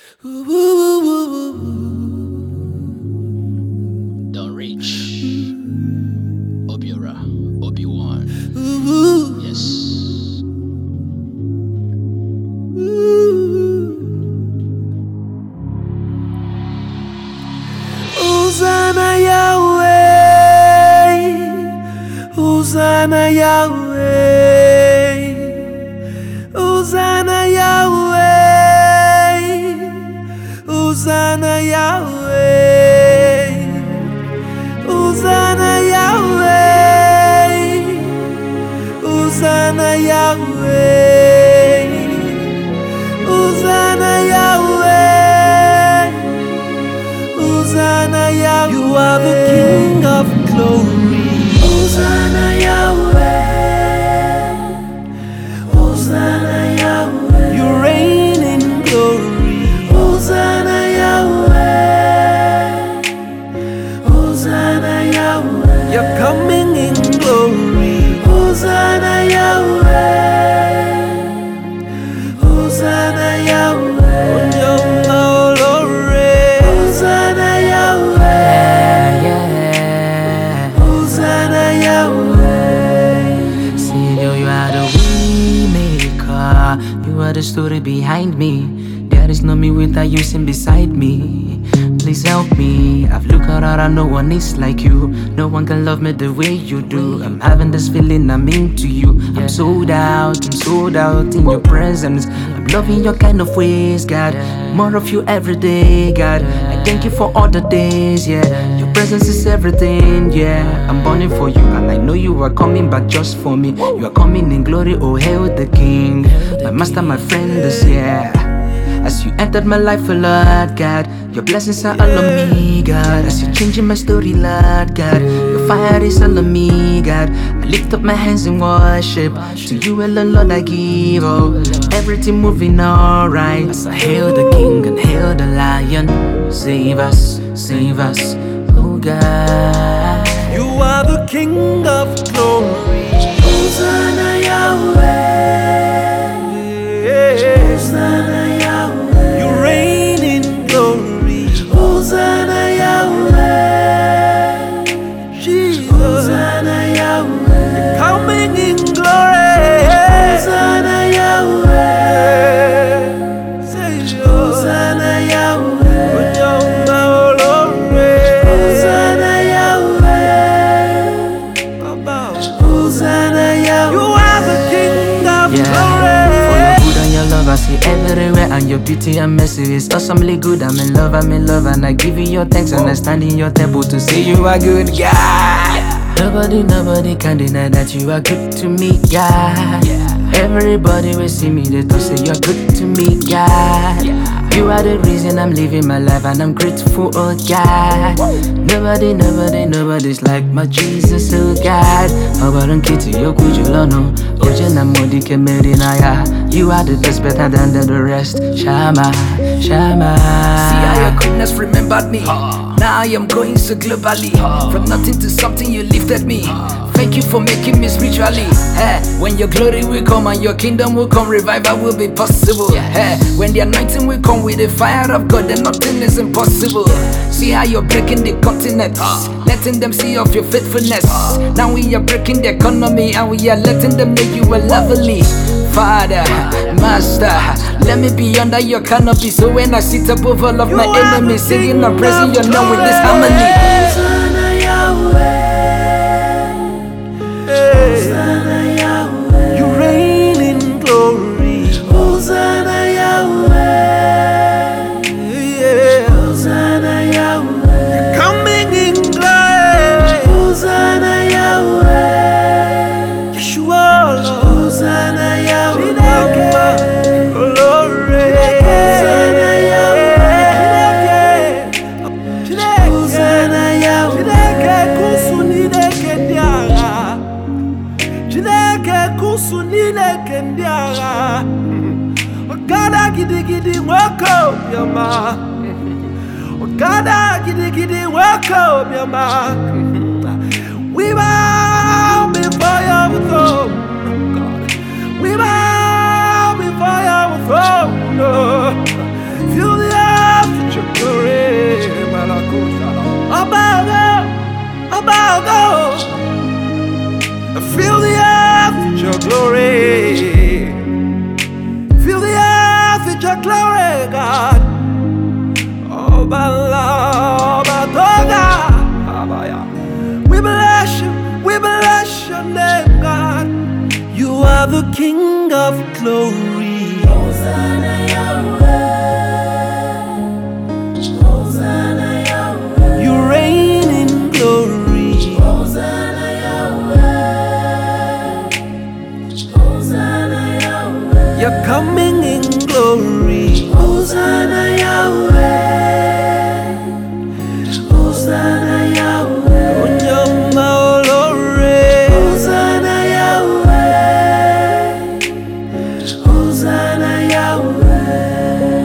Don't reach. Obiora. Obi-Wan. Yes. Hosanna Yahweh, Hosanna Yahweh, Hosanna Yahweh, Hosanna Yahweh, Hosanna Yahweh, Hosanna Yahweh, Hosanna Yahweh, Hosanna Yahweh. You are the King of glory. Hosanna Yahweh, Hosanna Yahweh. You reign in glory. Hosanna Yahweh, Hosanna Yahweh. You're coming in glory. Hosanna Yahweh, Hosanna Yahweh. Hosanna Yahweh, Hosanna Yahweh. Savior, you are the way maker. You are the story behind me. There is no me without you sitting beside me. Please help me. I've looked around and no one is like you. No one can love me the way you do. I'm having this feeling I'm into you. I'm sold out in your presence. I'm loving your kind of ways, God. More of you every day, God. I thank you for all the days, yeah. Your presence is everything, yeah. I'm burning for you and I know you are coming back just for me. You are coming in glory, oh hail the King. My master, my friend is here. As you entered my life, oh Lord God, your blessings are all on me, God. As you're changing my story, Lord God, your fire is all on me, God. I lift up my hands in worship. To you alone, Lord, I give all. Everything moving alright. As I hail the King and hail the Lion. Save us, oh God. You are the King of glory. Hosanna Yahweh, Hosanna Yahweh. You reign in glory. Hosanna Yahweh, Jesus. Hosanna Yahweh. You're coming in glory. Hosanna Yahweh, Hosanna Yahweh. Hosanna Yahweh. You are the King of glory. For your good and your love I see everywhere, and your beauty and mercy is awesomely good. I'm in love, and I give you your thanks, and I stand in your temple to say you are good, God. Nobody can deny that you are good to me, God. Everybody will see me, they to say you're good to me, God. You are the reason I'm living my life, and I'm grateful, oh God. Nobody's like my Jesus, oh God. You are the best, better than the rest. Shama. See how your goodness remembered me. Now I am going so globally. From nothing to something you lifted me. Thank you for making me spiritually. Hey, when your glory will come and your kingdom will come, revival will be possible. Hey, when the anointing will come with the fire of God, then nothing is impossible. See how you're breaking the continent, letting them see of your faithfulness. Now we are breaking the economy and we are letting them know you are lovely. Father, Master, let me be under your canopy, so when I sit above all of my enemies, singing and praising your name with this harmony. Hosanna Yahweh, Hosanna Yahweh. You reign in glory. Hosanna Yahweh, Hosanna Yahweh. You're coming in glory. Hosanna Yahweh, Yeshua, Hosanna Yahweh. Ogada gidi gidi wako yama. Ogada gidi gidi wako yama. We bow before your throne, God. We bow before your throne. Feel the are the King of glory. Hosanna Yahweh, Hosanna Yahweh. You reign in glory. Hosanna Yahweh, Hosanna Yahweh. You're coming in glory. Hosanna Yahweh, Hosanna Yahweh. Onyama olore. Hosanna Yahweh, Hosanna Yahweh,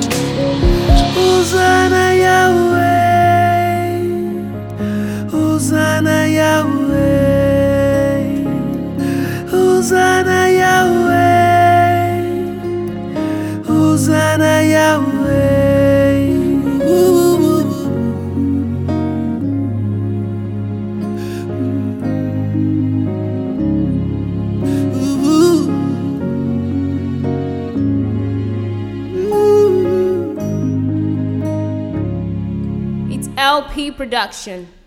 Hosanna Yahweh, Hosanna Yahweh, Hosanna Yahweh, Hosanna Yahweh. It's LP Production.